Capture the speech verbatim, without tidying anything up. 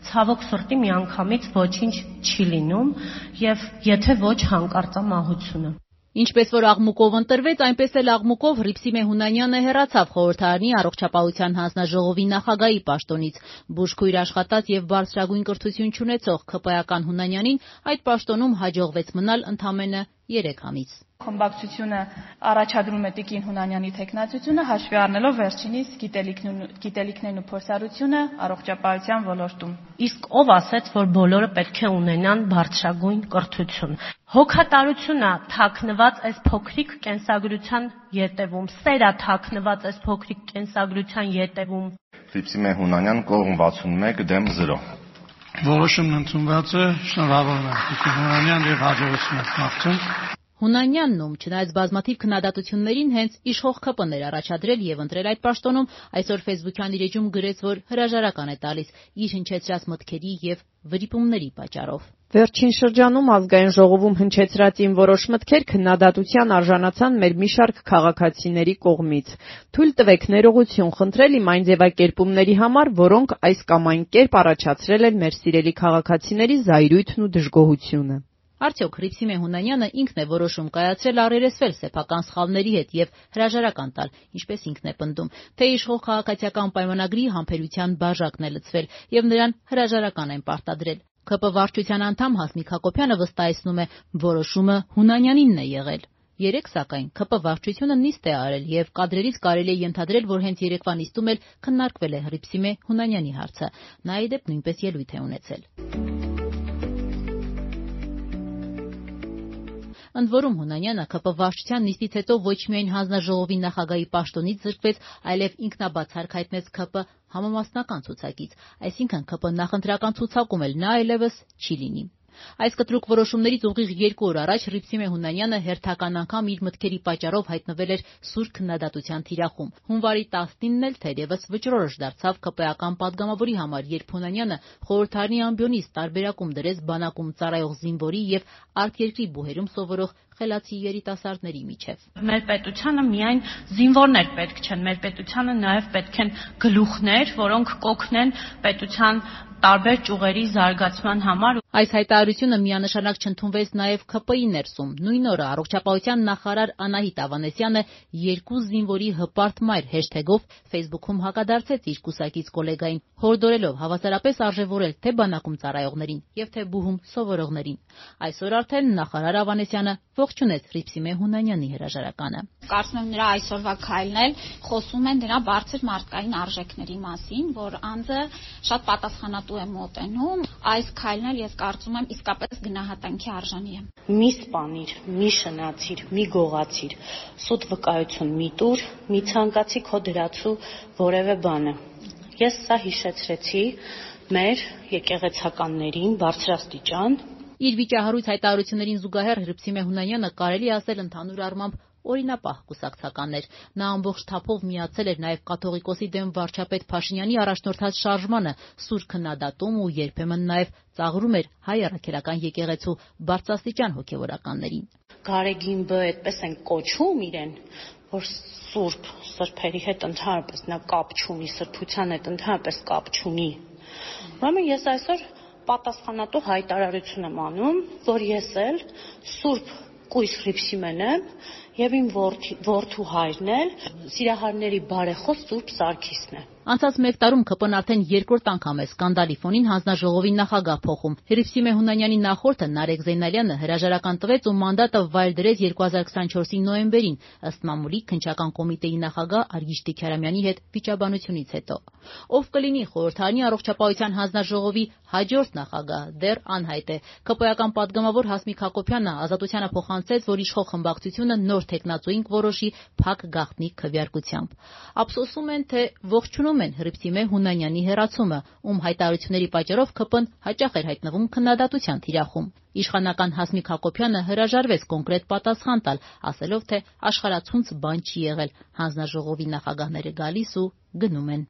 ցավոք սրտի միանգամից ոչինչ չի լինում եւ եթե ոչ հանկարծամահությունը։ Ինչպես որ աղմուկով ընտրվեց, այնպես էլ աղմուկով Հռիփսիմե Հունանյանը հեռացավ խորհրդարանի առողջապահության հանձնաժողովի նախագահի պաշտոնից։ Բուժքույր աշխատած եւ բարձրագույն կրթություն չունեցող ՔՊ-ական Հունանյանին այդ պաշտոնում հաջողվեց մնալ ընդամենը երեք ամիս։ Խմբակցությունը առաջադրում է Տիկին Հունանյանի թեկնածությունը, հաշվի առնելով վերջինիս գիտելիքներն ու փորձառությունը առողջապահության ոլորտում։ Իսկ ով ասեց, որ բոլորը պետք է ունենան բարձրագույն կրթություն։ Հոգատարությունը թաքնված այս փոքրիկ կենսագրության ետևում, սերա թաքնված այս փոքրիկ կենսագրության ետևում։ Հռիփսիմե Հունանյան, կողմ վաթսունմեկ դեմ զրո։ Որոշումն ընդունված է, շնորհավոր եմ Տիկին Հունանյան եւ հաջողություն մաղթում։ Հունանյանն, ում չնայած բազմաթիվ քննադատություններին հենց իշխող ՔՊ-ն էր առաջադրել եւ ընտրել այդ պաշտոնում, այսօր ֆեյսբուքյան իր էջում գրեց, որ հրաժարական է տալիս իր հնչեցրած մտքերի եւ վրիպումների պատճառով։ Վերջին շրջանում ազգային ժողովում հնչեցրած իմ որոշ մտքեր քննադատության արժանացան մեր մի շարք քաղաքացիների կողմից։ Թույլ տվեք ներողություն խնդրել իմ այն ձևակերպումների համար, որոնք այս կամ այն կերպ առաջացրել են մեր սիրելի քաղաքացիների զայրույթն ու դժգոհությունը։ Արդյոք Հռիփսիմե Հունանյանը ինքն է որոշում կայացրել առերեսվել սեփական սխալների հետ եւ հրաժարական տալ, ինչպես ինքն է պնդում, թե իշխող քաղաքացիական պայմանագրի համբերության բաժակն է լցվել եւ նրան հրաժարական են պարտադրել։ ՔՊ վարչության անդամ Հասմիկ Հակոբյանը վստահեցնում է, որոշումը Հունանյանինն է եղել։ Երեք սակայն ՔՊ վարչությունը նիստ է արել եւ կադրերից կարելի է ենթադրել, որ հենց երեկվա նիստում էլ քննարկվել է Հռիփսիմե Հունանյանի հարցը։ Նա ի դեպ նույնպես ելույթ է ունեցել։ Ընդ որում Հունանյանը ՔՊ վարչության նիստից հետո ոչ միայն հանձնաժողովի նախագահի պաշտոնից զրկվեց, այլև ինքնաբացարկ հայտնեց ՔՊ համամասնական ցուցակից, այսինքն ՔՊ նախընտրական ցուցակում էլ նա այլևս չի լինի։ Այս կտրուկ որոշումներից ուղիղ երկու օր առաջ Հռիփսիմե Հունանյանը հերթական անգամ իր մտքերի պատճառով հայտնվել էր սուր քննադատության թիրախում։ Հունվարի տասնինն էլ թերևս վճռորոշ դարձավ ՔՊ-ական падգամավորի համար, երբ Հունանյանը խորհրդարանի ամբիոնից տարբերակում դրեց բանակում ծառայող զինվորի եւ արտերկրի բուհերում սովորող խելացի երիտասարդների միջև։ Մեր պետությանը միայն զինվորներ պետք չեն, մեր պետությանը նաև պետք են գլուխներ, որոնք կօգնեն պետության տարբեր ճյուղերի զարգացման համար։ Այս հայտարարությունը միանշանակ չընդունվեց նաև ՔՊ-ի ներսում։ Նույն օրը առողջապահության նախարար Անահիտ Ավանեսյանը երկու զինվորի հպարտ մայր հեշթեգով Facebook-ում հակադարձեց իր կուսակից գոլեգային, հորդորելով հավասարապես արժևորել թե բանակում ծառայողներին եւ թե բուհում սովորողներին։ Այսօր արդեն նախարար Ավանեսյանը ողջունեց Հռիփսիմե Հունանյանի հրաժարականը։ Կարծում եմ նրա այսօրվա քայլն էլ խոսում են դրա բարձր մարդկային արժեքների մասին, որ անձը շատ պատասխանատու է մոտենում։ Այս քայլն էլ ես կարծում եմ իսկապես գնահատանքի արժանի է։ Մի սպանիր, մի շնացիր, մի գողացիր, սուտ վկայություն մի տուր, մի ցանկացի քո դրացու որևէ բանը։ Ես սա հիշեցրեցի մեր եկեղեցականներին բարձրաստիճան։ Իր վիճահարույց հայտարարություններին զուգահեռ Հռիփսիմե Հունանյանը կարելի ասել ընդհանուր առմամբ օրինապահ կուսակցականներ։ Նա ամբողջ թափով միացել էր նաև կաթողիկոսի դեմ վարչապետ Փաշինյանի առաջնորդած շարժմանը, սուր քննադատում ու երբեմն նաև ծաղրում էր հայ առաքելական եկեղեցու բարձրաստիճան հոգևորականներին։ Գարեգին բ այդպես են կոչում իրեն, որ սուրբ սրբերի հետ ընդհանրապես նա կապ չունի, սրբության հետ ընդհանրապես կապ չունի։ Ուրեմն ես այսօր պատասխանատու հայտարարություն եմ անում, որ ես էլ սուրբ կույս Հռիփսիմեն եմ եւ իմ որդու հայրն էլ Սիրահարների բարեխոս Սուրբ Սարգիսն է։ Անցած մեկ տարում ՔՊ-ն արդեն երկրորդ անգամ է սկանդալի ֆոնին հանձնաժողովի նախագահ փոխում։ Հռիփսիմե Հունանյանի նախորդը Նարեկ Զեյնալյանը հրաժարական տվեց ու մանդատը վայր դրեց երկու հազար քսանչորսի նոյեմբերին, ըստ մամուլի քննչական կոմիտեի նախագահ Արգիշ Տիգրամյանի հետ վիճաբանությունից հետո։ Ով կլինի խորհրդարանի առողջապահության հանձնաժողովի հաջորդ նախագահ, դեռ անհայտ է։ ՔՊ-ական падգամավոր Հասմիկ Հակոբյանը Ազատությանը փոխանցեց, որ իշխող խմբակցությունը նոր թեկնածուին կորոշի փակ գաղտնի քվեարկությամբ։ Ափսոսում են, թե ողջունում են Հռիփսիմե Հունանյանի հեռացումը, ում հայտարարությունների պատճառով ՔՊ-ն հաճախ էր հայտնվում քննադատության թիրախում։ Իշխանական Հասմիկ Հակոբյանը հրաժարվեց կոնկրետ պատասխան տալ, ասելով, թե աշխարհացունց բան չի եղել, հանձնաժողովի նախագահները գալիս ու գնում են։